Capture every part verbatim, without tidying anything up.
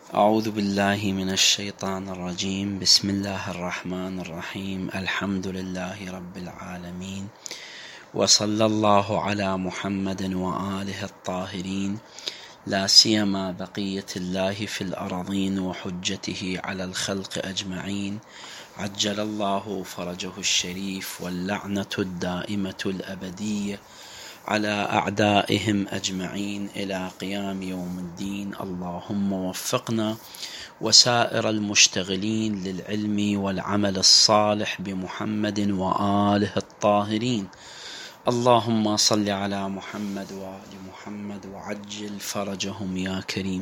أعوذ بالله من الشيطان الرجيم. بسم الله الرحمن الرحيم. الحمد لله رب العالمين، وصلى الله على محمد وآله الطاهرين، لا سيما بقية الله في الأرضين وحجته على الخلق أجمعين، عجل الله فرجه الشريف، واللعنة الدائمة الأبدية على أعدائهم أجمعين إلى قيام يوم الدين. اللهم وفقنا وسائر المشتغلين للعلم والعمل الصالح بمحمد وآله الطاهرين. اللهم صل على محمد وآل محمد وعجل فرجهم يا كريم.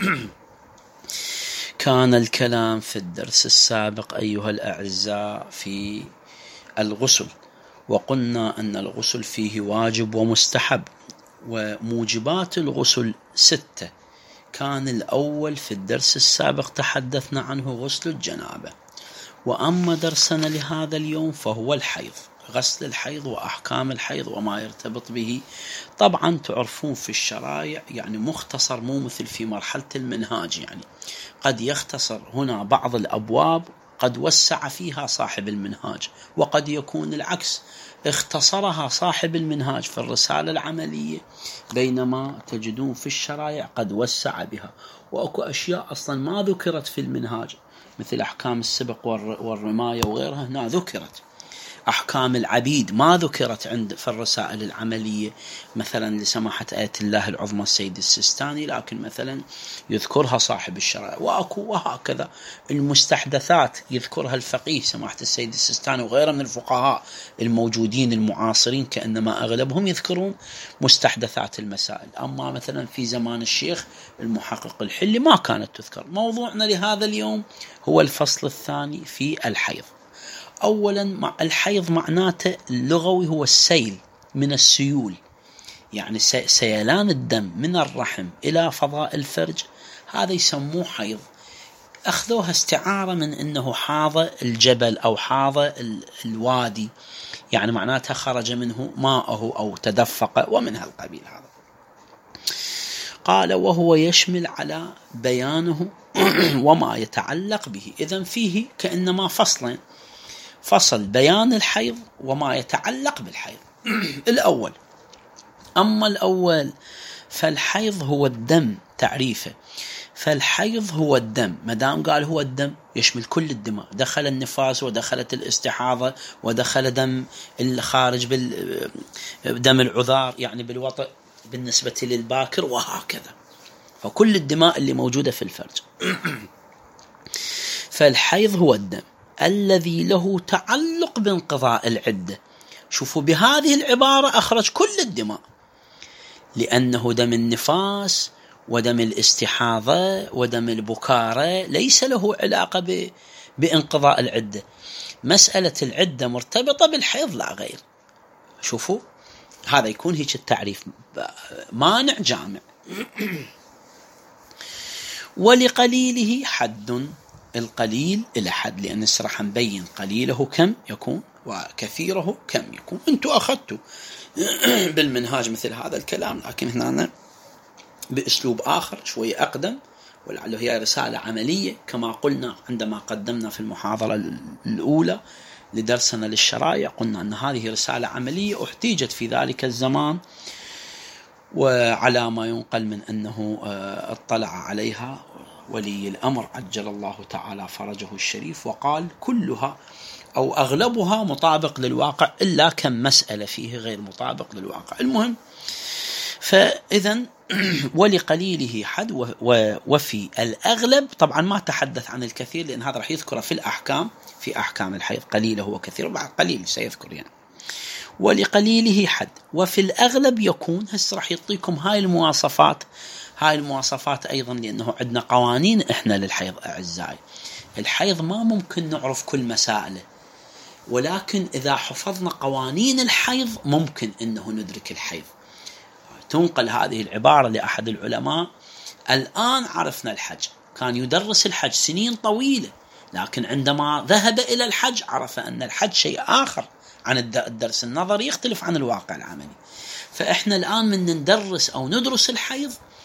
كان الكلام في الدرس السابق أيها الأعزاء في الغسل، وقلنا أن الغسل فيه واجب ومستحب، وموجبات الغسل ستة. كان الأول في الدرس السابق تحدثنا عنه غسل الجنابة، وأما درسنا لهذا اليوم فهو الحيض، غسل الحيض وأحكام الحيض وما يرتبط به. طبعا تعرفون في الشرائع يعني مختصر، مو مثل في مرحلة المنهاج، يعني قد يختصر هنا بعض الأبواب قد وسع فيها صاحب المنهاج، وقد يكون العكس، اختصرها صاحب المنهاج في الرسالة العملية، بينما تجدون في الشرائع قد وسع بها. وأكو أشياء أصلا ما ذكرت في المنهاج مثل أحكام السبق والرماية وغيرها، هنا ذكرت. أحكام العبيد ما ذكرت عند في الرسائل العملية، مثلا لسماحة آية الله العظمى السيد السيستاني، لكن مثلا يذكرها صاحب الشرائع. وأكو وهكذا المستحدثات يذكرها الفقيه سماحة السيد السيستاني وغيره من الفقهاء الموجودين المعاصرين، كأنما أغلبهم يذكرون مستحدثات المسائل. أما مثلا في زمان الشيخ المحقق الحلي ما كانت تذكر. موضوعنا لهذا اليوم هو الفصل الثاني في الحيض. أولا الحيض معناته اللغوي هو السيل من السيول، يعني سيلان الدم من الرحم إلى فضاء الفرج، هذا يسموه حيض. أخذوها استعارة من أنه حاض الجبل أو حاض الوادي، يعني معناتها خرج منه ماءه أو تدفق ومن هالقبيل هذا. قال وهو يشمل على بيانه وما يتعلق به. إذن فيه كأنما فصلين، فصل بيان الحيض وما يتعلق بالحيض. الأول، أما الأول فالحيض هو الدم، تعريفه. فالحيض هو الدم، مدام قال هو الدم يشمل كل الدماء، دخل النفاس ودخلت الاستحاضة ودخل دم الخارج بالدم العذار، يعني بالوطء بالنسبة للباكر وهكذا، فكل الدماء اللي موجودة في الفرج. فالحيض هو الدم الذي له تعلق بانقضاء العدة. شوفوا بهذه العبارة أخرج كل الدماء، لأنه دم النفاس ودم الاستحاضة ودم البكارة ليس له علاقة بانقضاء العدة. مسألة العدة مرتبطة بالحيض لا غير. شوفوا هذا يكون هيك التعريف، مانع جامع. ولقليله حد، القليل إلى حد، لأن راح نبين قليله كم يكون وكثيره كم يكون. أنتوا أخذتوا بالمنهاج مثل هذا الكلام، لكن هنا بأسلوب آخر شوي أقدم، ولعله هي رسالة عملية كما قلنا عندما قدمنا في المحاضرة الأولى لدرسنا للشرائع. قلنا أن هذه رسالة عملية احتيجت في ذلك الزمان، وعلى ما ينقل من أنه اطلع عليها ولي الأمر عجل الله تعالى فرجه الشريف، وقال كلها أو أغلبها مطابق للواقع، إلا كم مسألة فيه غير مطابق للواقع. المهم، فإذن ولقليله حد، وفي الأغلب طبعا ما تحدث عن الكثير، لأن هذا رح يذكره في الأحكام، في أحكام الحيض قليله وكثير، وبعد قليل سيذكر يعني. ولقليله حد، وفي الأغلب يكون. هسه رح يعطيكم هاي المواصفات، هاي المواصفات أيضا، لأنه عندنا قوانين إحنا للحيض أعزائي. الحيض ما ممكن نعرف كل مسائله، ولكن إذا حفظنا قوانين الحيض ممكن أنه ندرك الحيض. تنقل هذه العبارة لأحد العلماء: الآن عرفنا الحج، كان يدرس الحج سنين طويلة، لكن عندما ذهب إلى الحج عرف أن الحج شيء آخر عن الدرس النظري، يختلف عن الواقع العملي. فإحنا الآن من ندرس أو ندرس الحيض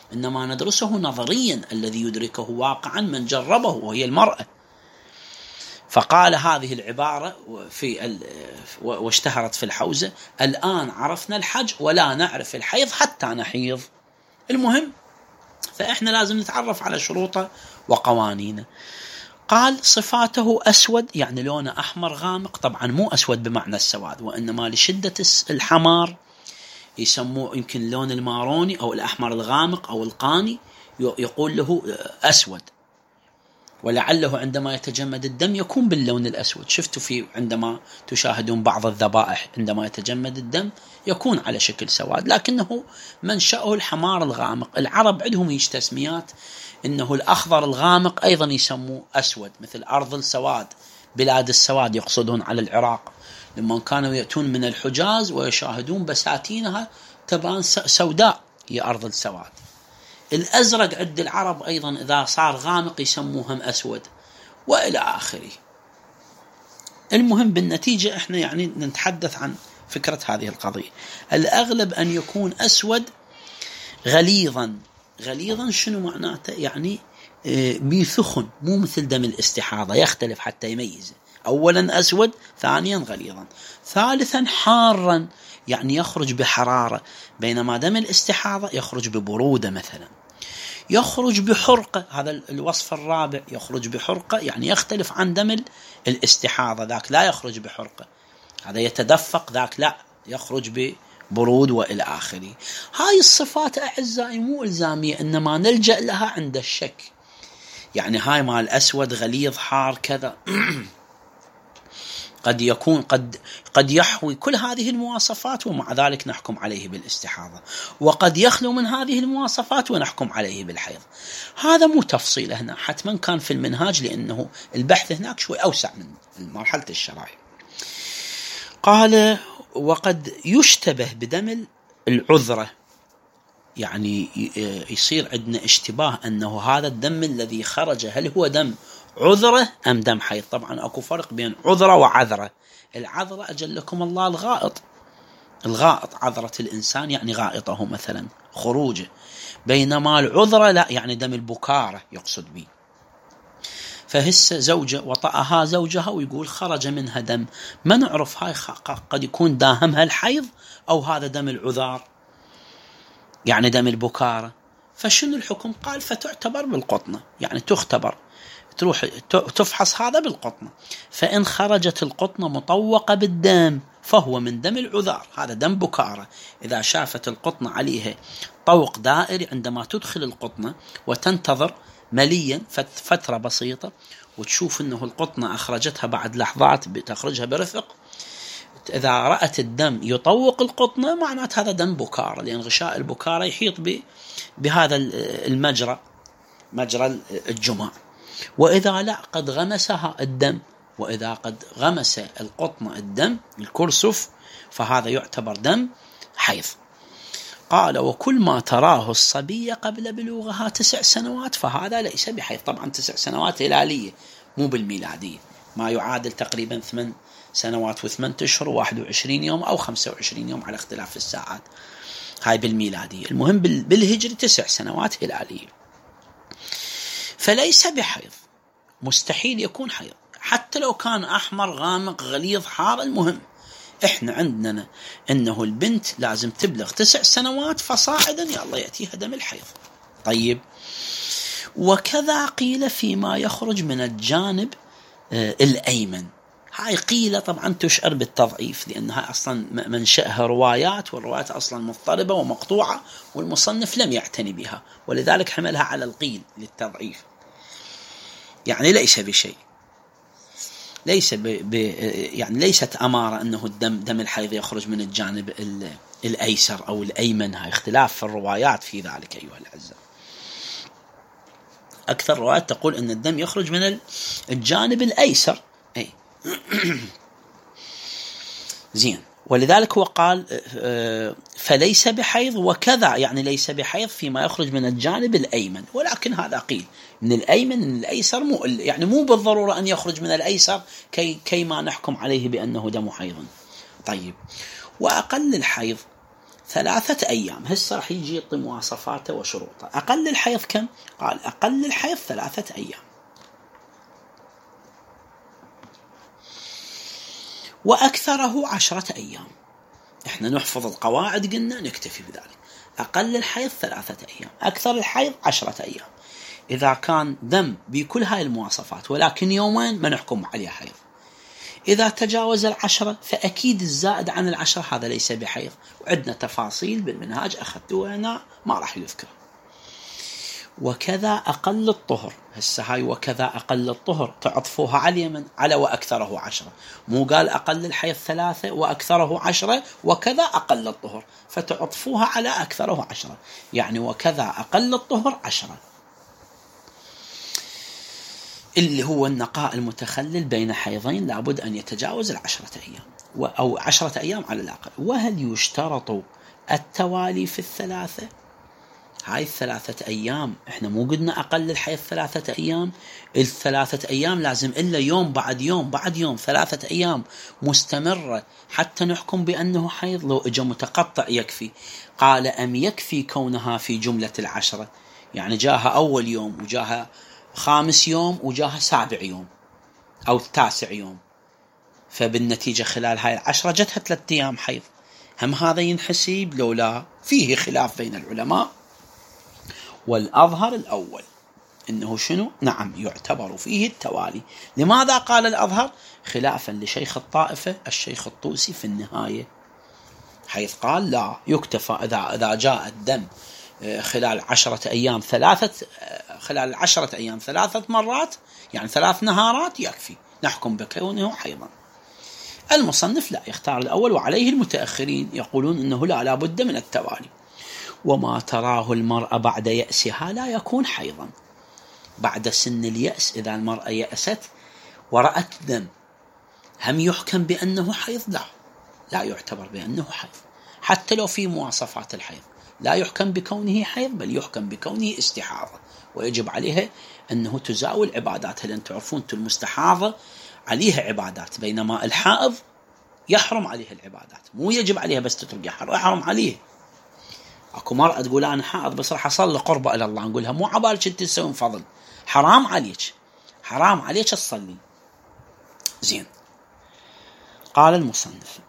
إنما ندرسه نظريا الذي يدركه واقعا من جربه وهي المرأة. فقال هذه العبارة في واشتهرت في الحوزة: الآن عرفنا الحج ولا نعرف الحيض حتى نحيض. المهم فإحنا لازم نتعرف على شروطه وقوانينه. قال صفاته أسود، يعني لونه أحمر غامق، طبعا مو أسود بمعنى السواد، وإنما لشدة الحمار يسموه يمكن لون الماروني أو الأحمر الغامق أو القاني، يقول له أسود. ولعله عندما يتجمد الدم يكون باللون الأسود. شفتوا في عندما تشاهدون بعض الذبائح عندما يتجمد الدم يكون على شكل سواد، لكنه منشأه الحمار الغامق. العرب عندهم ايش تسميات، إنه الأخضر الغامق أيضا يسموه أسود، مثل أرض السواد، بلاد السواد، يقصدون على العراق لما كانوا يأتون من الحجاز ويشاهدون بساتينها تبان سوداء، هي أرض السواد. الأزرق عند العرب أيضا إذا صار غامق يسموهم أسود، وإلى آخره. المهم بالنتيجة إحنا يعني نتحدث عن فكرة هذه القضية. الأغلب أن يكون أسود غليظا. غليظا شنو معناته؟ يعني بيثخن، مو مثل دم الاستحاضة، يختلف حتى يميزه. أولا أسود، ثانيا غليظا، ثالثا حارا، يعني يخرج بحرارة، بينما دم الاستحاضة يخرج ببرودة مثلا. يخرج بحرقة، هذا الوصف الرابع، يخرج بحرقة، يعني يختلف عن دم الاستحاضة، ذاك لا يخرج بحرقة، هذا يتدفق، ذاك لا يخرج ببرود وإلى آخره. هاي الصفات أعزائي مو إلزامية، إنما نلجأ لها عند الشك. يعني هاي مال أسود غليظ حار كذا قد يكون قد قد يحوي كل هذه المواصفات ومع ذلك نحكم عليه بالاستحاضة، وقد يخلو من هذه المواصفات ونحكم عليه بالحيض. هذا مو تفصيل هنا، حتما كان في المنهاج، لأنه البحث هناك شوي أوسع من مرحلة الشرائع. قال وقد يشتبه بدم العذرة، يعني يصير عندنا اشتباه أنه هذا الدم الذي خرج هل هو دم عذرة أم دم حيض. طبعا أكو فرق بين عذرة وعذرة. العذرة أجلكم الله الغائط، الغائط عذرة الإنسان يعني غائطه مثلا خروجه، بينما العذرة لا، يعني دم البكارة يقصد به. فهس زوجة وطأها زوجها ويقول خرج منها دم، ما نعرف هاي قد يكون داهمها الحيض أو هذا دم العذار يعني دم البكارة. فشنو الحكم؟ قال فتعتبر بالقطنة، يعني تختبر، تروح تفحص هذا بالقطنة، فإن خرجت القطنة مطوقة بالدم فهو من دم العذار، هذا دم بكارة. إذا شافت القطنة عليها طوق دائري عندما تدخل القطنة وتنتظر مليا فترة بسيطة وتشوف أنه القطنة أخرجتها بعد لحظات، بتخرجها برفق، إذا رأت الدم يطوق القطنة معنات هذا دم بكارة، لأن غشاء البكارة يحيط بهذا المجرى، مجرى الجماع. وإذا لا قد غمسها الدم، وإذا قد غمس القطن الدم الكرسف فهذا يعتبر دم حيض. قال وكل ما تراه الصبية قبل بلوغها تسع سنوات فهذا ليس بحيض. طبعا تسع سنوات هلالية مو بالميلادية، ما يعادل تقريبا ثمان سنوات وثمان أشهر وواحد وعشرين يوم أو خمسة وعشرين يوم على اختلاف الساعات، هاي بالميلادية. المهم بالهجري تسع سنوات هلالية، فليس بحيض، مستحيل يكون حيض حتى لو كان أحمر غامق غليظ حار. المهم إحنا عندنا إنه البنت لازم تبلغ تسع سنوات فصاعدا يا الله يأتيها دم الحيض. طيب وكذا قيل فيما يخرج من الجانب آه الأيمن. هاي قيلة طبعا تشعر بالتضعيف، لأنها أصلا منشأها روايات، والروايات أصلا مضطربة ومقطوعة، والمصنف لم يعتني بها ولذلك حملها على القيل للتضعيف، يعني ليس بشيء، ليس ب... ب... يعني ليست أمارة أنه الدم دم الحيض يخرج من الجانب ال... الأيسر أو الأيمن. هاي اختلاف في الروايات في ذلك أيها الأعزاء. أكثر روايات تقول أن الدم يخرج من الجانب الأيسر. أي زين، ولذلك هو قال فليس بحيض، وكذا يعني ليس بحيض فيما يخرج من الجانب الأيمن، ولكن هذا قيل من الأيمن من الأيسر، مو يعني مو بالضرورة أن يخرج من الأيسر كي كي ما نحكم عليه بأنه دم حيض. طيب وأقل الحيض ثلاثة أيام. هسه راح يجي يعطي مواصفاته وشروطه. أقل الحيض كم؟ قال أقل الحيض ثلاثة أيام، وأكثره عشرة أيام. إحنا نحفظ القواعد، قلنا نكتفي بذلك. أقل الحيض ثلاثة أيام، أكثر الحيض عشرة أيام. إذا كان دم بكل هاي المواصفات ولكن يومين ما نحكم عليه حيض. إذا تجاوز العشرة فأكيد الزائد عن العشرة هذا ليس بحيض، وعندنا تفاصيل بالمنهاج أخذتوها هنا ما راح يذكر. وكذا أقل الطهر. هسه هاي وكذا أقل الطهر تعطفوها على اليمن على وأكثره عشرة، مو قال أقل الحيض ثلاثة وأكثره عشرة وكذا أقل الطهر، فتعطفوها على أكثره عشرة، يعني وكذا أقل الطهر عشرة، اللي هو النقاء المتخلل بين حيضين لابد أن يتجاوز العشرة أيام أو عشرة أيام على الأقل. وهل يشترط التوالي في الثلاثة؟ هاي الثلاثة أيام إحنا مو قلنا أقل الحيض ثلاثة أيام؟ الثلاثة أيام لازم إلا يوم بعد يوم بعد يوم، ثلاثة أيام مستمرة حتى نحكم بأنه حيض. لو إجا متقطع يكفي. قال أم يكفي كونها في جملة العشرة، يعني جاها أول يوم وجاها خامس يوم وجاها سابع يوم أو تاسع يوم، فبالنتيجة خلال هاي العشرة جتها ثلاثة أيام حيض. هم هذا ينحسب لو لا؟ فيه خلاف بين العلماء، والأظهر الأول إنه شنو؟ نعم يعتبر فيه التوالي. لماذا قال الأظهر؟ خلافا لشيخ الطائفة الشيخ الطوسي في النهاية، حيث قال لا يكتفى إذا إذا جاء الدم خلال عشرة أيام ثلاثة خلال عشرة أيام ثلاثة مرات، يعني ثلاث نهارات يكفي نحكم بكونه حيضا. المصنف لا، يختار الأول، وعليه المتأخرين يقولون إنه لا لابد من التوالي. وما تراه المرأة بعد يأسها لا يكون حيضا. بعد سن اليأس إذا المرأة يأست ورأت دم، هم يحكم بأنه حيض؟ لا، لا يعتبر بأنه حيض، حتى لو في مواصفات الحيض لا يحكم بكونه حيض، بل يحكم بكونه استحاضة، ويجب عليها أنه تزاول عباداتها، لأن تعرفون المستحاضة عليها عبادات، بينما الحائض يحرم عليها العبادات، مو يجب عليها بس تترك، يحرم عليه. اكو مرأة تقول انا حائض بس راح اصلي قربة الى الله، نقولها مو عبالك انت تسوين فضل، حرام عليك، حرام عليك تصلي. زين. قال المصنف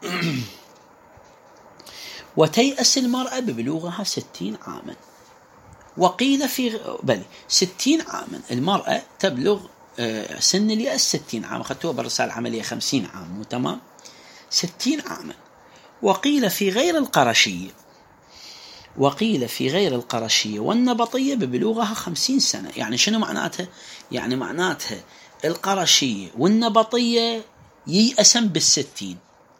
وتيأس المرأة ببلوغها ستين عاما. وقيل في بل ستين عاما المرأة تبلغ سن اليأس ستين عام، أخذتوها بالرسالة العملية خمسين عام، مو تمام؟ ستين عاما. وقيل في غير القرشية وقيل في غير القرشية والنبطية ببلوغها خمسين سنة. يعني شنو معناتها؟ يعني معناتها القرشية والنبطية ييأسن بالستين،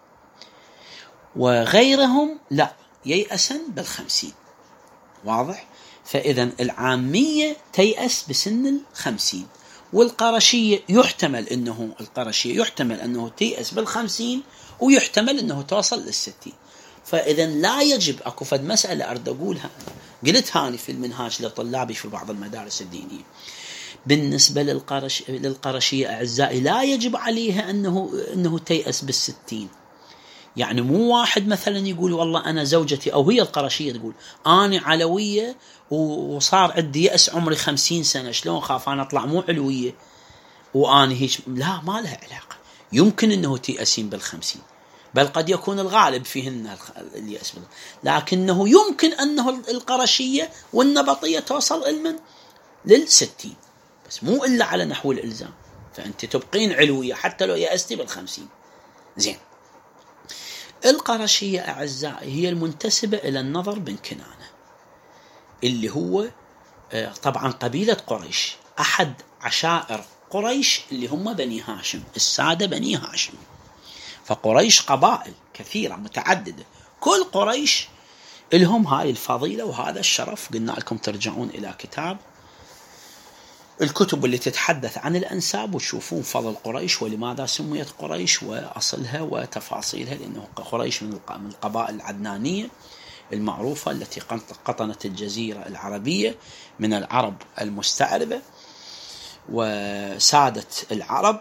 وغيرهم لا ييأسن بالخمسين. واضح؟ فإذا العامية تيأس بسن الخمسين، والقرشية يحتمل أنه القرشية يحتمل أنه تيأس بالخمسين، ويحتمل أنه توصل للستين. فإذا لا يجب، أكو فد مسألة أرد أقولها، قلت هاني في المنهاج لطلابي في بعض المدارس الدينية، بالنسبة للقرش للقرشية أعزائي لا يجب عليها أنه أنه تيأس بالستين. يعني مو واحد مثلا يقول والله أنا زوجتي، أو هي القرشية تقول أنا علوية وصار عندي يأس عمري خمسين سنة، شلون خاف أنا أطلع مو علوية وأنا هيك؟ لا، ما لها علاقة. يمكن أنه تيأسين بالخمسين، بل قد يكون الغالب فيهن اليأس، لكنه يمكن أنه القرشية والنبطية توصل المن للستين، بس مو إلا على نحو الإلزام، فأنت تبقين علوية حتى لو يأستي بالخمسين. زين. القرشية أعزائي هي المنتسبة إلى النضر بن كنانة، اللي هو طبعا قبيلة قريش، أحد عشائر قريش اللي هم بني هاشم، السادة بني هاشم. فقريش قبائل كثيرة متعددة، كل قريش لهم هاي الفضيلة وهذا الشرف. قلنا لكم ترجعون إلى كتاب الكتب اللي تتحدث عن الأنساب وتشوفون فضل قريش ولماذا سميت قريش وأصلها وتفاصيلها، لأنه قريش من القبائل العدنانية المعروفة التي قطنت الجزيرة العربية من العرب المستعربة وسادت العرب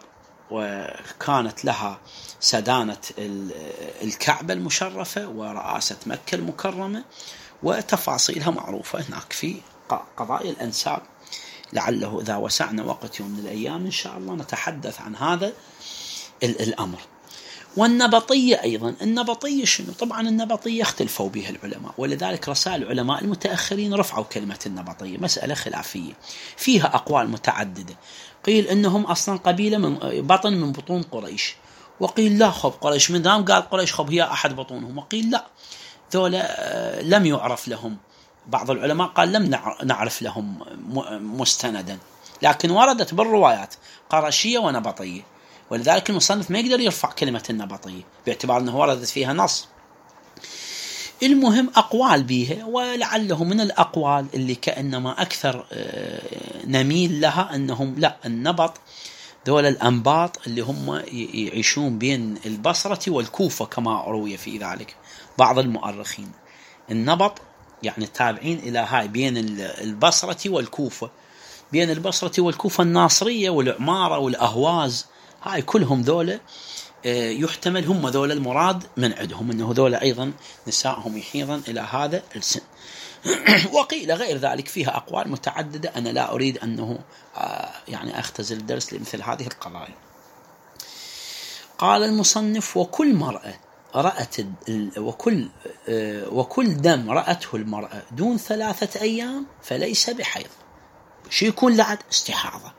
وكانت لها سدانة الكعبة المشرفة ورئاسة مكة المكرمة، وتفاصيلها معروفة هناك في قضايا الأنساب. لعله إذا وسعنا وقت يوم من الأيام إن شاء الله نتحدث عن هذا الأمر. والنبطية أيضا، النبطية شنو؟ طبعا النبطية اختلفوا بها العلماء، ولذلك رسائل العلماء المتأخرين رفعوا كلمة النبطية، مسألة خلافية فيها أقوال متعددة. قيل إنهم أصلا قبيلة من بطن من بطون قريش، وقيل لا خب قريش من دام قال قريش خب هي أحد بطونهم، وقيل لا ذولا لم يعرف لهم. بعض العلماء قال لم نعرف لهم مستندا، لكن وردت بالروايات قرشية ونبطية، ولذلك المصنف ما يقدر يرفع كلمة النبطية باعتبار أنه وردت فيها نص. المهم أقوال بيها، ولعله من الأقوال اللي كأنما أكثر نميل لها أنهم لا، النبط دول الأنباط اللي هم يعيشون بين البصرة والكوفة كما روي في ذلك بعض المؤرخين. النبط يعني التابعين إلى هاي بين البصرة والكوفة، بين البصرة والكوفة الناصرية والعمارة والأهواز، هاي كلهم ذولا يحتمل هم ذولا المراد من عندهم، أنه ذولا أيضا نسائهم يحيضن إلى هذا السن. وقيل غير ذلك، فيها أقوال متعددة، أنا لا أريد أنه يعني أختزل الدرس لمثل هذه القضايا. قال المصنف: وكل مرأة رأت وكل وكل دم رأته المرأة دون ثلاثة أيام فليس بحيض. شو يكون لعد؟ استحاضة.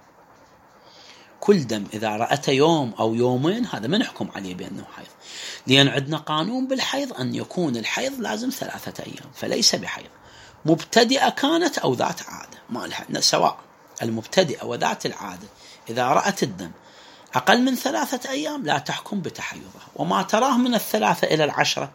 كل دم إذا رأته يوم أو يومين هذا ما نحكم عليه بأنه حيض، لأن عندنا قانون بالحيض أن يكون الحيض لازم ثلاثة أيام، فليس بحيض. مبتدئة كانت أو ذات عادة، ما لها سواء، المبتدئة وذات العادة إذا رأت الدم أقل من ثلاثة أيام لا تحكم بتحيضها. وما تراه من الثلاثة إلى العشرة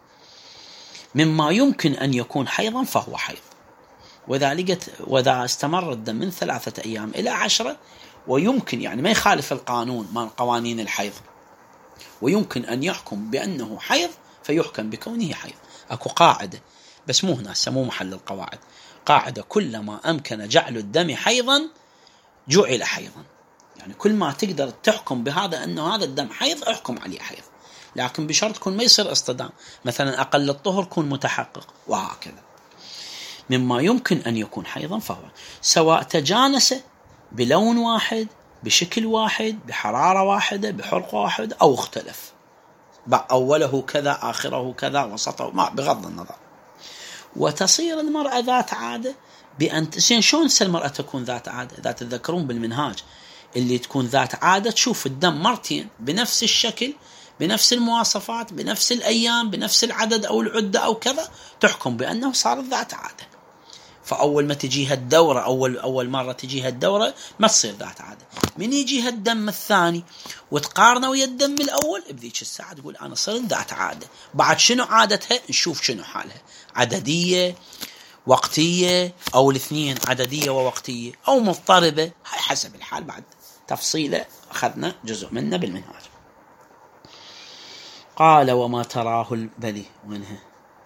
مما يمكن أن يكون حيضا فهو حيض. وإذا لقت وإذا استمر الدم من ثلاثة أيام إلى عشرة ويمكن يعني ما يخالف القانون من قوانين الحيض، ويمكن أن يحكم بأنه حيض فيحكم بكونه حيض. أكو قاعدة بس مو هنا، مو محل القواعد، قاعدة: كلما أمكن جعل الدم حيضا جعل حيضا. يعني كل ما تقدر تحكم بهذا أنه هذا الدم حيض احكم عليه حيض، لكن بشرط يكون ما يصير اصطدام، مثلا أقل الطهر يكون متحقق، وهكذا. مما يمكن أن يكون حيضا فهو سواء تجانس بلون واحد، بشكل واحد، بحرارة واحدة، بحرقة واحدة، أو اختلف، أوله كذا آخره كذا وسطه، ما بغض النظر. وتصير المرأة ذات عادة بأن تسين. شون المرأة تكون ذات عادة؟ إذا تذكرون بالمنهاج اللي تكون ذات عادة تشوف الدم مرتين بنفس الشكل، بنفس المواصفات، بنفس الأيام، بنفس العدد أو العدة أو كذا، تحكم بأنه صارت ذات عادة. فأول ما تجيها الدورة، أول أول مرة تجيها الدورة ما تصير ذات عادة. من يجيها الدم الثاني وتقارنه ويا الدم الأول، بذيك الساعة تقول أنا صرت ذات عادة. بعد شنو عادتها؟ نشوف شنو حالها، عددية، وقتية، أو الاثنين عددية ووقتية، أو مضطربة، هاي حسب الحال. بعد تفصيله أخذنا جزء منه بالمنهاج. قال: وما تراه البلي منها.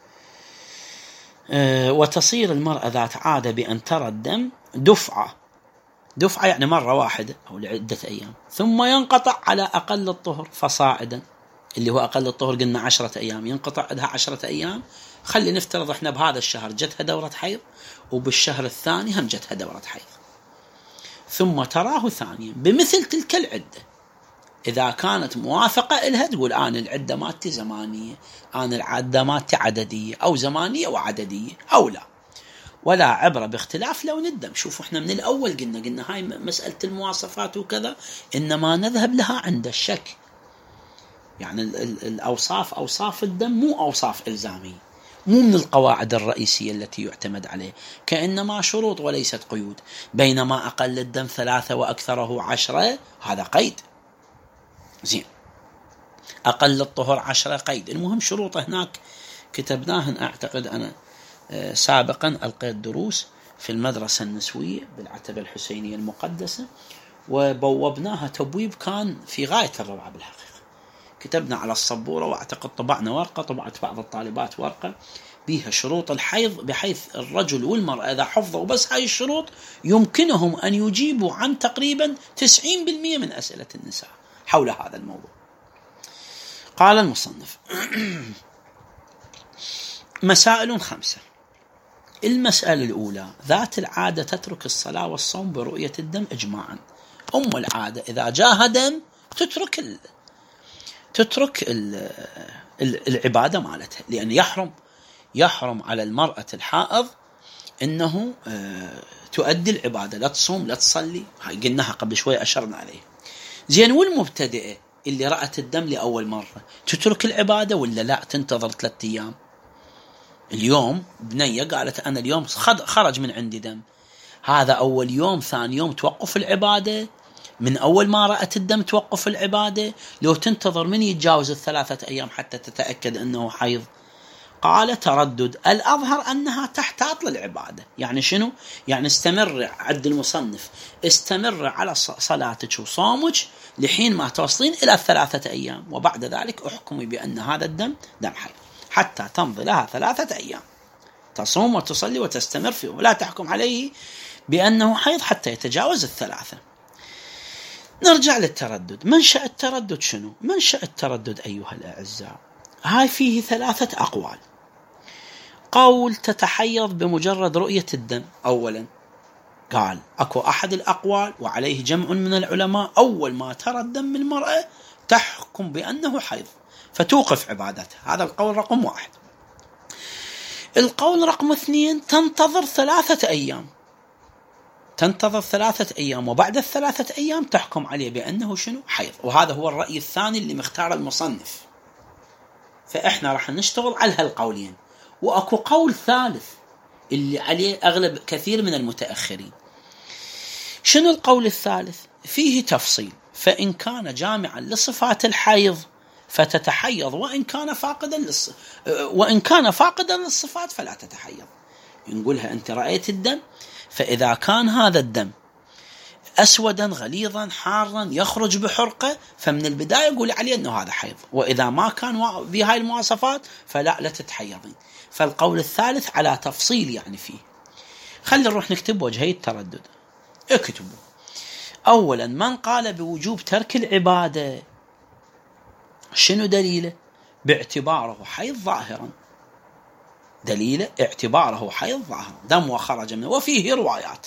أه وتصير المرأة ذات عادة بأن ترى الدم دفعة، دفعة يعني مرة واحدة أو لعدة أيام، ثم ينقطع على أقل الطهر فصاعدا، اللي هو أقل الطهر قلنا عشرة أيام، ينقطع عندها عشرة أيام. خلي نفترض إحنا بهذا الشهر جتها دورة حيض، وبالشهر الثاني هم جتها دورة حيض، ثم تراه ثانيا بمثل تلك العدة. إذا كانت موافقة إلها تقول أنا العدة مالتي زمانية، أنا العدة مالتي عددية، أو زمانية وعددية، أو لا. ولا عبرة باختلاف لون الدم. شوفوا إحنا من الأول قلنا قلنا هاي مسألة المواصفات وكذا إنما نذهب لها عند الشك. يعني الأوصاف أوصاف الدم مو أوصاف إلزامية، مو من القواعد الرئيسية التي يعتمد عليه، كأنما شروط وليست قيود. بينما أقل الدم ثلاثة وأكثره عشرة هذا قيد، زين. أقل الطهر عشرة قيد. المهم شروط هناك كتبناهن أعتقد أنا سابقا ألقيت دروس في المدرسة النسوية بالعتبة الحسينية المقدسة، وبوبناها تبويب كان في غاية الروعة بالحقيقة. كتبنا على الصبورة، واعتقد طبعنا ورقة، طبعت بعض الطالبات ورقة بها شروط الحيض، بحيث الرجل والمرأة إذا حفظوا بس هاي الشروط يمكنهم أن يجيبوا عن تقريبا تسعين بالمئة من أسئلة النساء. حول هذا الموضوع. قال المصنف: مسائل خمسة. المسألة الأولى: ذات العادة تترك الصلاة والصوم برؤية الدم إجماعا. أم العادة إذا جاء دم تترك ال... تترك ال... العبادة مالتها، لأن يحرم يحرم على المرأة الحائض إنه تؤدي العبادة، لا تصوم لا تصلي، هاي قلناها قبل شوي أشرنا عليه. زين، والمبتدئة اللي رأت الدم لأول مرة تترك العبادة ولا لا؟ تنتظر ثلاثة أيام. اليوم بنية قالت أنا اليوم خرج من عندي دم، هذا أول يوم، ثاني يوم توقف العبادة، من أول ما رأت الدم توقف العبادة، لو تنتظر من يتجاوز الثلاثة أيام حتى تتأكد أنه حيض؟ قال: تردد. الأظهر أنها تحتاط للعبادة. يعني شنو؟ يعني استمر، عد المصنف، استمر على صلاتك وصومك لحين ما توصلين إلى الثلاثة أيام، وبعد ذلك أحكمي بأن هذا الدم دم حيض، حتى تمضي لها ثلاثة أيام تصوم وتصلي وتستمر فيه، ولا تحكم عليه بأنه حيض حتى يتجاوز الثلاثة. نرجع للتردد. منشأ التردد شنو؟ منشأ التردد أيها الأعزاء هاي فيه ثلاثة أقوال. قول: تتحيض بمجرد رؤية الدم. أولا قال أكو أحد الأقوال وعليه جمع من العلماء، أول ما ترى الدم من المرأة تحكم بأنه حيض فتوقف عبادتها. هذا القول رقم واحد. القول رقم اثنين: تنتظر ثلاثة أيام تنتظر ثلاثة أيام وبعد الثلاثة أيام تحكم عليه بأنه شنو؟ حيض. وهذا هو الرأي الثاني اللي مختار المصنف، فإحنا راح نشتغل على هالقولين. وأكو قول ثالث اللي عليه أغلب كثير من المتأخرين. شنو القول الثالث؟ فيه تفصيل: فإن كان جامعا لصفات الحيض فتتحيض، وإن كان فاقدا للص... وإن كان فاقدا للصفات فلا تتحيض. نقولها أنت رأيت الدم، فإذا كان هذا الدم أسودا غليظا حارا يخرج بحرقة، فمن البداية يقول عليه أنه هذا حيض، وإذا ما كان بهاي المواصفات فلا لا تتحيضين. فالقول الثالث على تفصيل يعني فيه. خلينا نروح نكتب وجهي التردد. اكتبوا. أولا: من قال بوجوب ترك العبادة شنو دليله؟ باعتباره حيض ظاهرا. دليله اعتباره حيض ظاهرا، دم وخرج منه، وفيه روايات.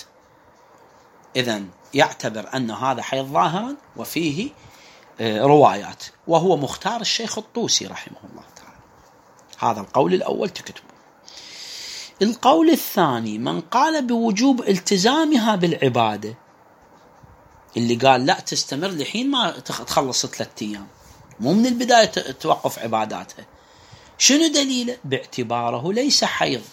إذن يعتبر أن هذا حيض ظاهرا وفيه روايات، وهو مختار الشيخ الطوسي رحمه الله تعالى. هذا القول الأول تكتبه. القول الثاني: من قال بوجوب التزامها بالعبادة، اللي قال لا تستمر لحين ما تخلص ثلاثة أيام، مو من البداية توقف عباداتها. شنو دليله؟ باعتباره ليس حيض،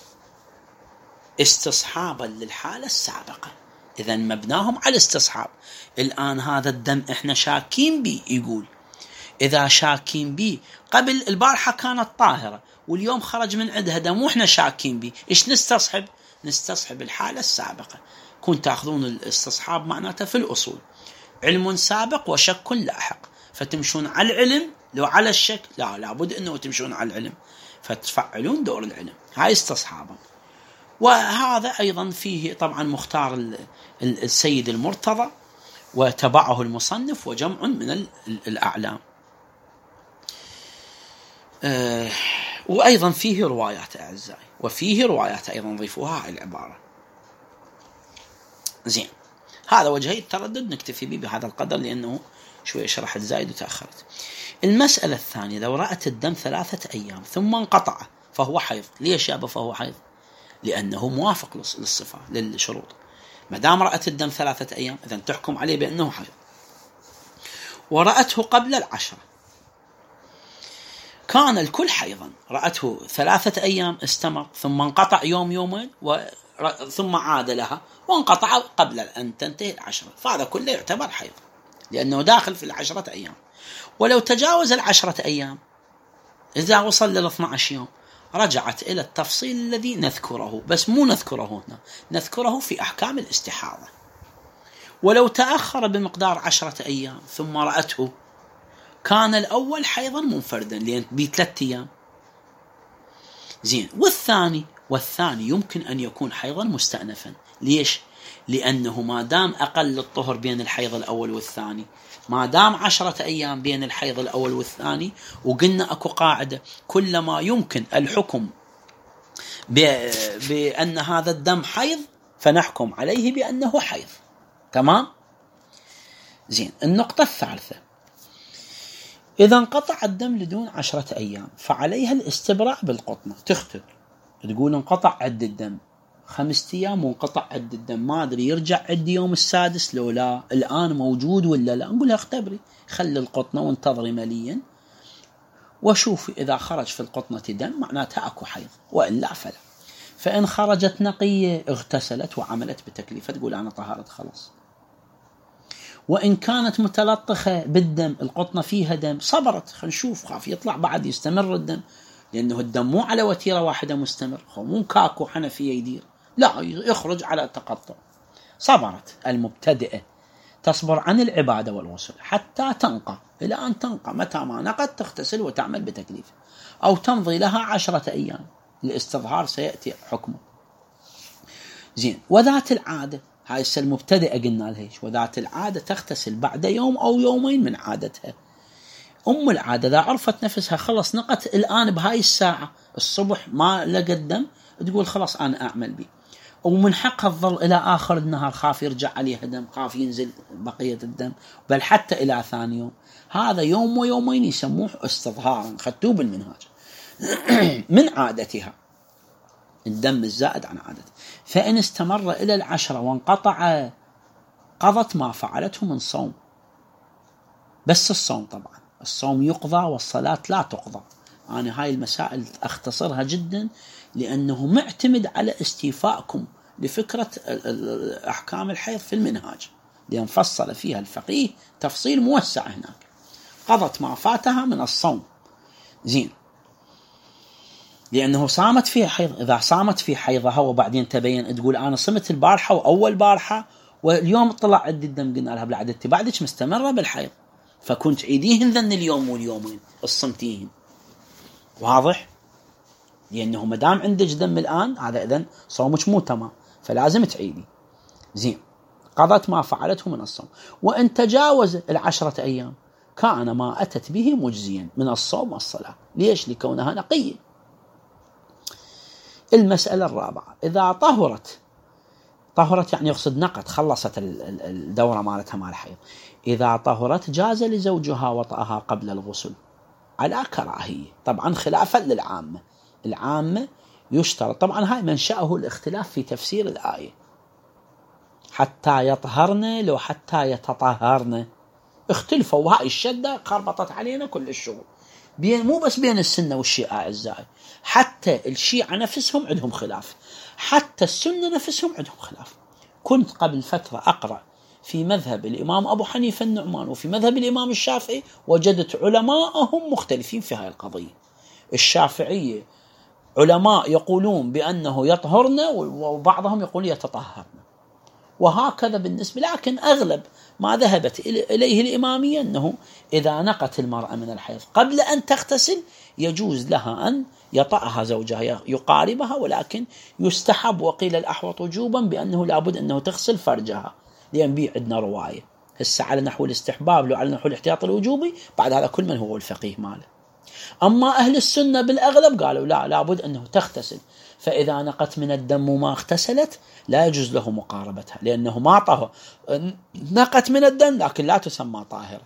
استصحابا للحالة السابقة. إذن مبناهم على استصحاب. الآن هذا الدم إحنا شاكين بي، يقول إذا شاكين بي قبل البارحة كانت طاهرة واليوم خرج من عندها دم وإحنا شاكين بي، إيش نستصحب؟ نستصحب الحالة السابقة. كنت تأخذون الاستصحاب معناته في الأصول علم سابق وشك لاحق، فتمشون على العلم لو على الشك لا لابد أنه تمشون على العلم، فتفعلون دور العلم. هاي استصحابا. وهذا أيضا فيه طبعا مختار السيد المرتضى وتبعه المصنف وجمع من الأعلام. أه وأيضا فيه روايات أعزائي، وفيه روايات أيضا ضيفوها على العبارة. زين، هذا وجهي التردد نكتفي به بهذا القدر لأنه شوية شرحت زايد وتأخرت. المسألة الثانية: لو رأت الدم ثلاثة أيام ثم انقطع فهو حيض. ليش يابا فهو حيض؟ لأنه موافق للصفة للشروط. ما دام رأت الدم ثلاثة أيام إذن تحكم عليه بأنه حيض. ورأته قبل العشرة كان الكل حيضا، رأته ثلاثة أيام استمر ثم انقطع يوم يومين و... ثم عاد لها وانقطع قبل أن تنتهي العشرة، فهذا كله يعتبر حيض لأنه داخل في العشرة أيام. ولو تجاوز العشرة أيام إذا وصل للاثنى عشر يوم رجعت إلى التفصيل الذي نذكره، بس مو نذكره هنا، نذكره في أحكام الاستحاضة. ولو تأخر بمقدار عشرة أيام ثم رأته كان الأول حيضا منفردا لأن بثلاثة أيام. زين، والثاني والثاني يمكن أن يكون حيضا مستأنفا. ليش؟ لأنه ما دام أقل الطهر بين الحيض الأول والثاني، ما دام عشرة أيام بين الحيض الأول والثاني، وقلنا أكو قاعدة كلما يمكن الحكم بأن هذا الدم حيض فنحكم عليه بأنه حيض. تمام؟ زين. النقطة الثالثة، إذا انقطع الدم لدون عشرة أيام فعليها الاستبراء بالقطنة. تختر تقول انقطع عد الدم خمسة أيام وانقطع عد الدم، ما أدري يرجع عد يوم السادس لو لا، الآن موجود ولا لا؟ نقولها اختبري، خلي القطنة وانتظري مليا وشوفي إذا خرج في القطنة دم معناتها أكو حيض، وإلا فلا. فإن خرجت نقية اغتسلت وعملت بتكليفة، تقول أنا طهرت خلاص. وإن كانت متلطخة بالدم، القطنة فيها دم، صبرت، خلينا نشوف خاف يطلع بعد يستمر الدم، لأنه الدم مو على وتيرة واحدة مستمر، هو مو كاكو حنفية يدير، لا يخرج على تقطع. صبرت المبتدئة، تصبر عن العبادة والغسل حتى تنقى، إلى أن تنقى، متى ما نقت تغتسل وتعمل بتكليف، أو تمضي لها عشرة أيام، الاستظهار سيأتي حكمه. زين. وذات العادة، هاي السنة المبتدئة قلنا لها، وذات العادة تغتسل بعد يوم أو يومين من عادتها. أم العادة إذا عرفت نفسها خلص نقت الآن بهاي الساعة الصبح ما لقى الدم، تقول خلاص أنا أعمل به، ومن حقها تظل إلى آخر النهار، خاف يرجع عليها دم، خاف ينزل بقية الدم، بل حتى إلى ثاني يوم. هذا يوم ويومين يسموه استظهارا، خدتوه بالمنهاج من عادتها، الدم الزائد عن عادته. فإن استمر إلى العشرة وانقطع قضت ما فعلته من صوم، بس الصوم طبعا، الصوم يقضى والصلاة لا تقضى. أنا هاي المسائل أختصرها جدا لأنه معتمد على استيفائكم لفكرة أحكام الحيض في المنهاج، لأن فصل فيها الفقيه تفصيل موسع هناك. قضت ما فاتها من الصوم. زين. لأنه صامت في حيض، إذا صامت في حيضها وبعدين تبين تقول أنا صمت البارحة وأول بارحة واليوم طلع عد الدم، قلنا لها بالعدد بعدك مستمرة بالحيض، فكنت عيديهن ذن اليوم واليومين الصمتيهن. واضح؟ لأنه مدام عندك دم الآن هذا إذن صومك مو تمام، فلازم تعيدي. زين. قضت ما فعلته من الصوم. وإن تجاوز العشرة أيام كان ما أتت به مجزيا من الصوم والصلاة. ليش؟ لكونها نقية. المسألة الرابعة، إذا طهرت، طهرت يعني يقصد نقت، خلصت الدورة مالتها مال الحيض، إذا طهرت جاز لزوجها وطأها قبل الغسل على كراهية، طبعا خلافا للعامة. العامة يشترط، طبعا هاي منشأه الاختلاف في تفسير الآية، حتى يطهرن لو حتى يتطهرن، اختلفوا، وهاي الشدة خربطت علينا كل الشغل، بين مو بس بين السنة والشيعة الزائد، حتى الشيعة نفسهم عندهم خلاف، حتى السنة نفسهم عندهم خلاف. كنت قبل فترة أقرأ في مذهب الإمام أبو حنيفة النعمان وفي مذهب الإمام الشافعي، وجدت علماءهم مختلفين في هذه القضية. الشافعية علماء يقولون بأنه يطهرن، وبعضهم يقول يتطهرن، وهكذا بالنسبة. لكن أغلب ما ذهبت إليه الإمامية أنه إذا نقت المرأة من الحيض قبل أن تغتسل يجوز لها أن يطأها زوجها يقاربها، ولكن يستحب، وقيل الأحوط وجوبا بأنه لابد أنه تغسل فرجها، لأن بي عندنا رواية هسه على نحو الاستحباب لو على نحو الاحتياط الوجوبي، بعد هذا كل من هو الفقيه ماله. أما أهل السنة بالأغلب قالوا لا، لابد أنه تغتسل، فإذا نقت من الدم وما اغتسلت لا يجوز له مقاربتها، لأنه ما طهر، نقت من الدم لكن لا تسمى طاهرة.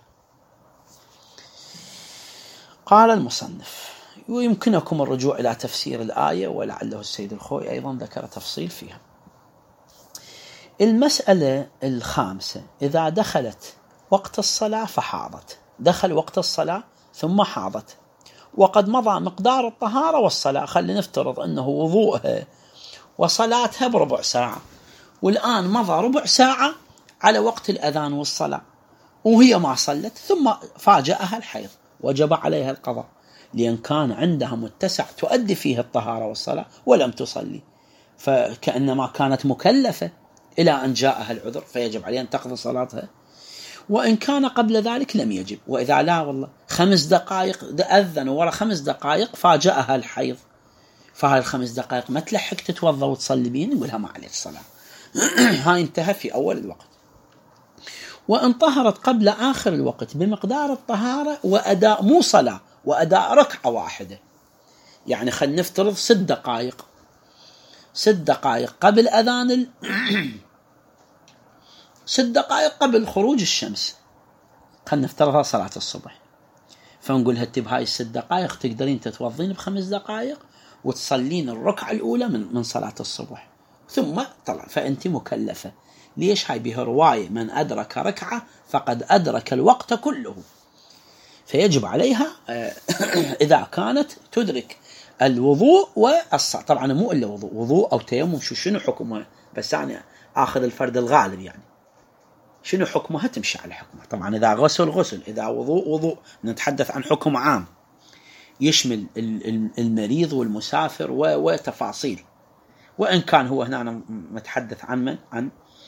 قال المصنف: ويمكنكم الرجوع إلى تفسير الآية، ولعله السيد الخوئي أيضا ذكر تفصيل فيها. المسألة الخامسة، إذا دخلت وقت الصلاة فحاضت، دخل وقت الصلاة ثم حاضت، وقد مضى مقدار الطهارة والصلاة، خلينا نفترض أنه وضوءها وصلاتها بربع ساعة، والآن مضى ربع ساعة على وقت الأذان والصلاة وهي ما صلت، ثم فاجأها الحيض، وجب عليها القضاء، لأن كان عندها متسع تؤدي فيه الطهارة والصلاة ولم تصلي، فكأنما كانت مكلفة إلى أن جاءها العذر، فيجب عليها أن تقضي صلاتها. وإن كان قبل ذلك لم يجب. وإذا لا والله خمس دقائق أذن ورا خمس دقائق فاجأها الحيض، فهاي الخمس دقائق ما تلحق تتوضأ وتصلي بين، نقولها ما عليك صلاة. هاي انتهى في أول الوقت. وإن طهرت قبل آخر الوقت بمقدار الطهارة وأداء مو صلاة وأداء ركعة واحدة، يعني خلينا نفترض ست دقائق ست دقائق قبل أذان ال... ست دقائق قبل خروج الشمس، خلينا نفترضها صلاة الصبح، فنقول هتي بهاي الست دقائق تقدرين تتوضين بخمس دقائق وتصلين الركعة الأولى من من صلاة الصبح ثم طلع، فأنت مكلفة. ليش؟ هاي بها رواية من أدرك ركعة فقد أدرك الوقت كله، فيجب عليها إذا كانت تدرك الوضوء والصلاة. طبعا مو إلا وضوء وضوء أو تيمم، شو شنو حكمها؟ بس أنا آخذ الفرد الغالب، يعني شنو حكمها؟ تمشي على حكمها. طبعا إذا غسل غسل، إذا وضوء وضوء، نتحدث عن حكم عام يشمل المريض والمسافر وتفاصيل، وإن كان هو هنا متحدث عن من؟ عن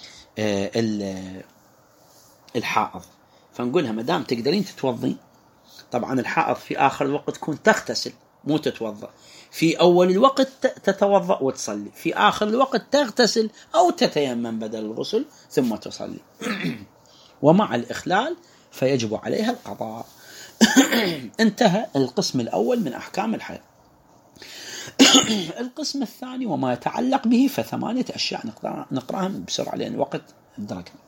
الحائض. فنقولها مدام تقدرين تتوضين، طبعا الحائض في آخر الوقت تكون تغتسل مو تتوضأ، في أول الوقت تتوضأ وتصلي، في آخر الوقت تغتسل أو تتيمم بدل الغسل ثم تصلي. ومع الإخلال فيجب عليها القضاء. انتهى القسم الأول من أحكام الحيض. القسم الثاني وما يتعلق به فثمانية أشياء نقرأهم بسرعة لأن الوقت أدركنا.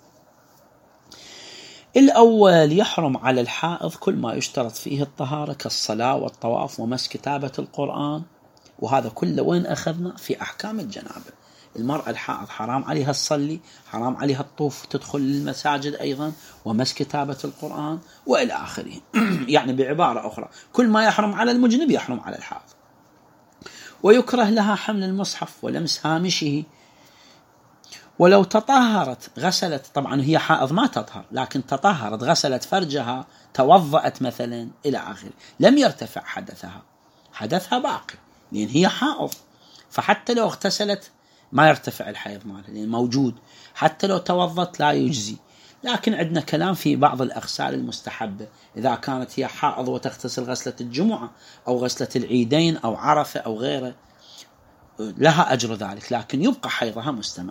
الأول، يحرم على الحائض كل ما يشترط فيه الطهارة كالصلاة والطواف ومس كتابة القرآن، وهذا كله وين أخذنا؟ في أحكام الجنابة. المرأة الحائض حرام عليها تصلي، حرام عليها الطوف تدخل للمساجد أيضا، ومس كتابة القرآن وإلى آخره. يعني بعبارة أخرى كل ما يحرم على المجنب يحرم على الحائض. ويكره لها حمل المصحف ولمس هامشه، ولو تطهرت غسلت، طبعا هي حائض ما تطهر لكن تطهرت غسلت فرجها توضأت مثلا إلى آخره، لم يرتفع حدثها، حدثها باقي لأن هي حائض، فحتى لو اغتسلت ما يرتفع الحيض مالها لأن موجود، حتى لو توضت لا يجزي. لكن عندنا كلام في بعض الأغسال المستحبة، إذا كانت هي حائض وتغتسل غسلة الجمعة أو غسلة العيدين أو عرفة أو غيره لها أجر ذلك، لكن يبقى حيضها مستمر.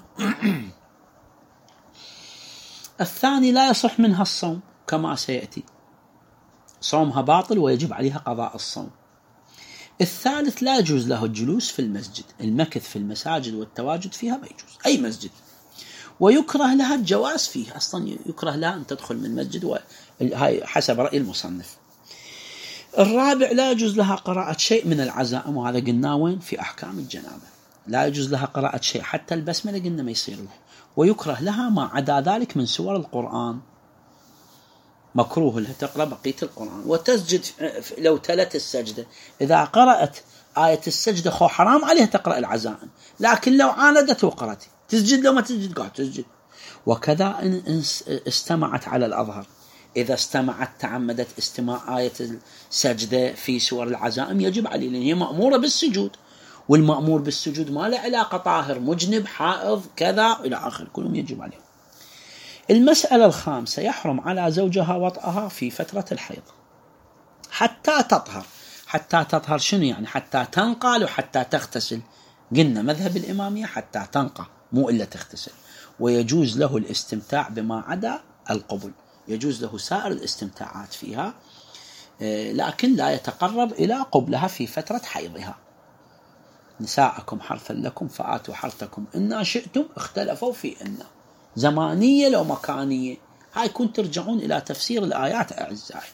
الثاني، لا يصح منها الصوم كما سيأتي، صومها باطل ويجب عليها قضاء الصوم. الثالث، لا يجوز له الجلوس في المسجد، المكث في المساجد والتواجد فيها ما يجوز، أي مسجد. ويكره لها الجواز فيه، أصلا يكره لها أن تدخل من المسجد، وهي حسب رأي المصنف. الرابع، لا يجوز لها قراءة شيء من العزائم، وهذا قلنا وين؟ في أحكام الجنابة، لا يجوز لها قراءة شيء، حتى البسملة قلنا ما يصير له. ويكره لها ما عدا ذلك من سور القرآن، مكروه لها تقرأ بقية القرآن. وتسجد لو تلت السجدة، إذا قرأت آية السجدة خو حرام عليها تقرأ العزائم، لكن لو عاندت وقرأت تسجد، لو ما تسجد قاعد تسجد. وكذا إن استمعت على الأظهر، إذا استمعت تعمدت استماع آية السجدة في سور العزائم يجب عليه، لأن هي مأمورة بالسجود، والمأمور بالسجود ما له علاقة طاهر مجنب حائض كذا إلى آخر، كلهم يجب عليهم. المسألة الخامسة، يحرم على زوجها وطئها في فترة الحيض حتى تطهر. حتى تطهر شنو يعني؟ حتى تنقى وحتى تغتسل، قلنا مذهب الإمامية حتى تنقى مو إلا تغتسل. ويجوز له الاستمتاع بما عدا القبل، يجوز له سائر الاستمتاعات فيها، لكن لا يتقرب إلى قبلها في فترة حيضها. نساءكم حرث لكم فآتوا حرثكم إن شئتم. اختلفوا في إن زمانية لو مكانية، هاي كنت ترجعون إلى تفسير الآيات أعزائي.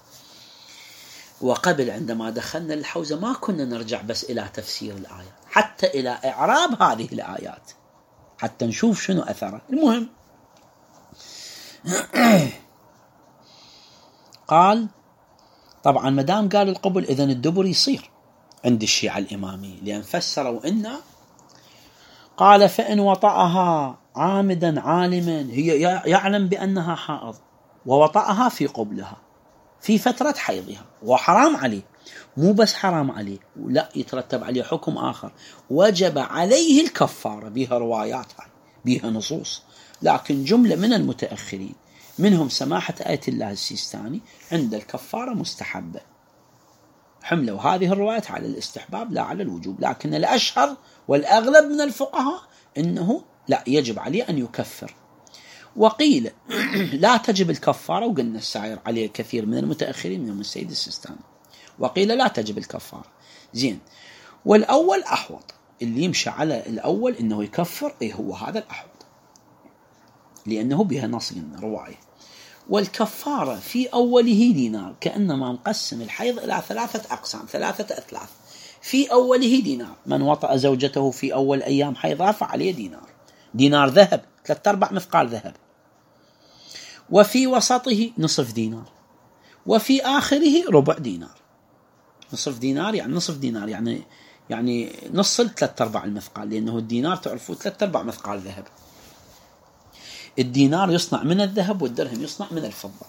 وقبل عندما دخلنا الحوزة ما كنا نرجع بس إلى تفسير الآيات، حتى إلى إعراب هذه الآيات حتى نشوف شنو أثره. المهم قال طبعا مدام قال القبل إذن الدبر يصير عند الشيعة الإمامي، لأن فسروا إن قال فإن وطأها عامدا عالما، هي يعلم بأنها حائض ووطأها في قبلها في فترة حيضها وحرام عليه، مو بس حرام عليه لا يترتب عليه حكم آخر، وجب عليه الكفارة. بها روايات، بها نصوص، لكن جملة من المتأخرين منهم سماحة آية الله السيستاني عند الكفارة مستحبة، حملوا هذه الروايات على الاستحباب لا على الوجوب، لكن الأشهر والأغلب من الفقهاء إنه لا، يجب عليه أن يكفر. وقيل لا تجب الكفارة، وقلنا السائر عليه كثير من المتأخرين منهم السيد السيستاني، وقيل لا تجب الكفارة. زين، والأول أحوط، اللي يمشي على الأول إنه يكفر، إيه هو هذا الأحوط، لأنه بها نص رواية. والكفارة في أوله دينار، كأنما نقسم الحيض إلى ثلاثة أقسام، ثلاثة أثلاث. في أوله دينار، من وطأ زوجته في أول أيام حيضها فعليه دينار، دينار ذهب، ثلاثة أرباع مثقال ذهب. وفي وسطه نصف دينار، وفي آخره ربع دينار. نصف دينار يعني نصف دينار يعني يعني نص ثلاثة أرباع المثقال، لأنه الدينار تعرفوا ثلاثة أرباع مثقال ذهب. الدينار يصنع من الذهب، والدرهم يصنع من الفضة.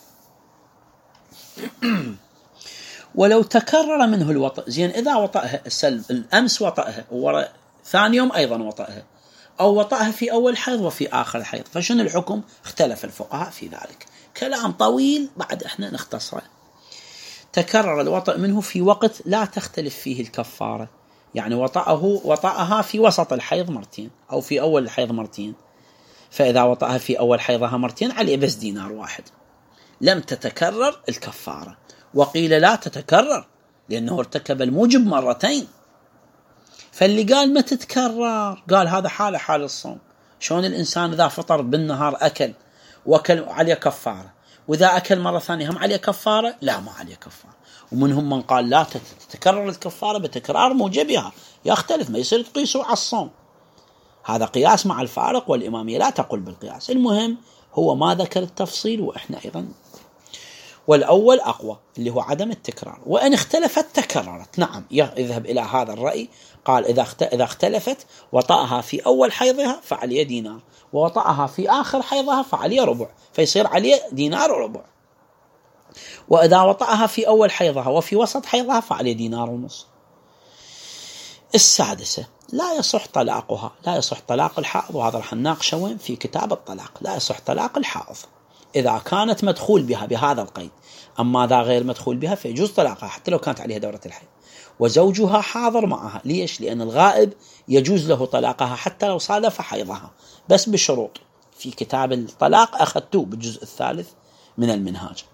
ولو تكرر منه الوطأ، زين إذا وطأها السلب الأمس وطأها ووراء ثاني يوم أيضا وطأها، أو وطأها في أول حيض وفي آخر الحيض، فشنو الحكم؟ اختلف الفقهاء في ذلك، كلام طويل بعد احنا نختصره. تكرر الوطأ منه في وقت لا تختلف فيه الكفارة، يعني وطأه وطأها في وسط الحيض مرتين أو في أول الحيض مرتين، فإذا وطأها في أول حيضها مرتين عليه بس دينار واحد، لم تتكرر الكفارة. وقيل لا تتكرر لأنه ارتكب الموجب مرتين. فاللي قال ما تتكرر قال هذا حالة حال الصوم. شلون الإنسان إذا فطر بالنهار أكل وأكل عليه كفارة، وإذا أكل مرة ثانية هم عليه كفارة؟ لا، ما عليه كفارة. ومنهم من قال لا تتكرر الكفارة بتكرار موجبها، يختلف، ما يصير تقيسوا على الصوم. هذا قياس مع الفارق، والإمامية لا تقول بالقياس. المهم هو ما ذكر التفصيل، وإحنا أيضا. والأول أقوى اللي هو عدم التكرار، وإن اختلفت تكررت. نعم، يذهب إلى هذا الرأي، قال إذا إذا اختلفت وطأها في أول حيضها فعليه دينار، ووطأها في آخر حيضها فعليه ربع، فيصير عليه دينار وربع. وإذا وطأها في أول حيضها وفي وسط حيضها فعليه دينار ونص. السادسة، لا يصح طلاقها، لا يصح طلاق الحائض، وهذا رح نناقشه وين؟ في كتاب الطلاق. لا يصح طلاق الحائض إذا كانت مدخول بها بهذا القيد، أما إذا غير مدخول بها فيجوز طلاقها حتى لو كانت عليها دورة الحيض، وزوجها حاضر معها. ليش؟ لأن الغائب يجوز له طلاقها حتى لو صادف حيضها، بس بشروط في كتاب الطلاق أخذتوه بالجزء الثالث من المنهاج.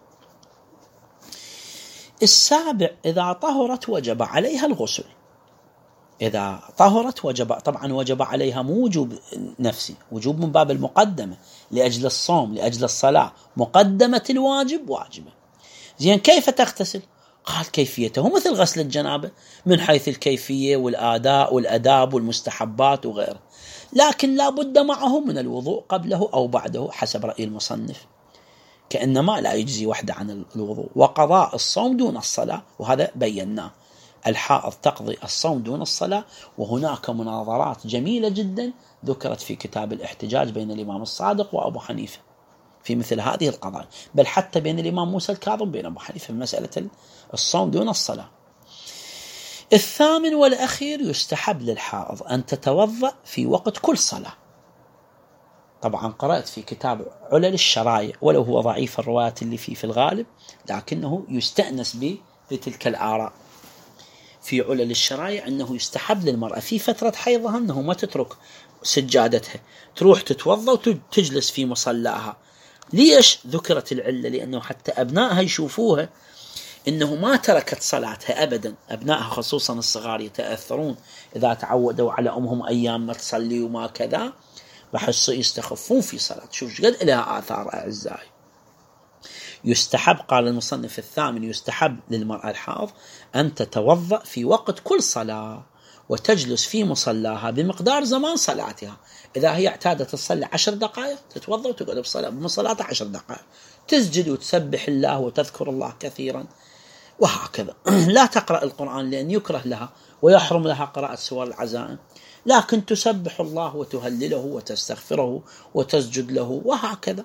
السابع، إذا طهرت وجب عليها الغسل. إذا طهرت وجب، طبعا وجب عليها موجب نفسي، وجوب من باب المقدمة، لأجل الصوم لأجل الصلاة، مقدمة الواجب واجبة. زين، كيف تغتسل؟ قال كيفيته مثل غسل الجنابة، من حيث الكيفية والآداء والأداب والمستحبات وغيره، لكن لا بد معه من الوضوء قبله أو بعده حسب رأي المصنف، كأنما لا يجزي وحده عن الوضوء. وقضاء الصوم دون الصلاة، وهذا بيناه، الحائض تقضي الصوم دون الصلاة. وهناك مناظرات جميلة جدا ذكرت في كتاب الاحتجاج بين الإمام الصادق وأبو حنيفة في مثل هذه القضايا، بل حتى بين الإمام موسى الكاظم بين أبو حنيفة في مسألة الصوم دون الصلاة. الثامن والأخير، يستحب للحائض أن تتوضأ في وقت كل صلاة. طبعا قرأت في كتاب علل الشرايع، ولو هو ضعيف الروايات اللي فيه في الغالب، لكنه يستأنس به بتلك الآراء في علل الشرايع، أنه يستحب للمرأة في فترة حيضها أنه ما تترك سجادتها، تروح تتوضأ وتجلس في مصلاها. ليش ذكرت العلة؟ لأنه حتى أبنائها يشوفوها إنه ما تركت صلاتها أبدا. أبنائها خصوصا الصغار يتأثرون إذا تعودوا على أمهم أيام ما تصلي وما كذا، بحس يستخفون في صلاة. شوف قد لها آثار أعزائي. يستحب، قال المصنف الثامن، يستحب للمرأة الحائض أن تتوضأ في وقت كل صلاة، وتجلس في مصلاها بمقدار زمان صلاتها. إذا هي اعتادت تصلي عشر دقائق تتوضأ وتقعد بصلاة بمصلاتها عشر دقائق، تسجد وتسبح الله وتذكر الله كثيرا، وهكذا. لا تقرأ القرآن لأن يكره لها ويحرم لها قراءة سور العزائم، لكن تسبح الله وتهلله وتستغفره وتسجد له، وهكذا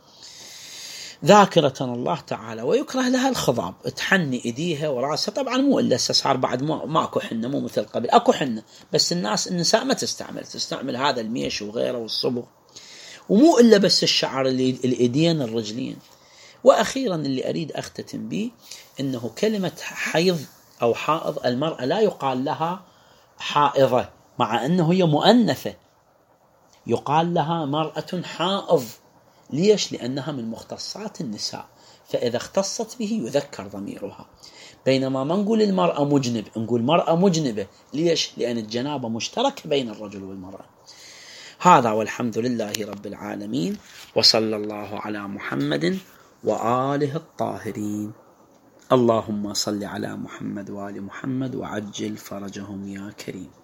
ذاكرة الله تعالى. ويكره لها الخضاب، تحني إيديها وراسها. طبعا مو إلا صار بعد ماكو حنة، مو مثل قبل، أكو حنة، بس الناس النساء ما تستعمل تستعمل هذا الميش وغيره والصبغ، ومو إلا بس الشعر الإيدين الرجلين. وأخيرا اللي أريد أختتم به، إنه كلمة حيض أو حائض، المرأة لا يقال لها حائضة مع أنه هي مؤنثة، يقال لها مرأة حائض. ليش؟ لأنها من مختصات النساء، فإذا اختصت به يذكر ضميرها. بينما ما نقول المرأة مجنب، نقول مرأة مجنبة. ليش؟ لأن الجنابة مشتركة بين الرجل والمرأة. هذا والحمد لله رب العالمين، وصلى الله على محمد وآله الطاهرين. اللهم صل على محمد وآل محمد وعجل فرجهم يا كريم.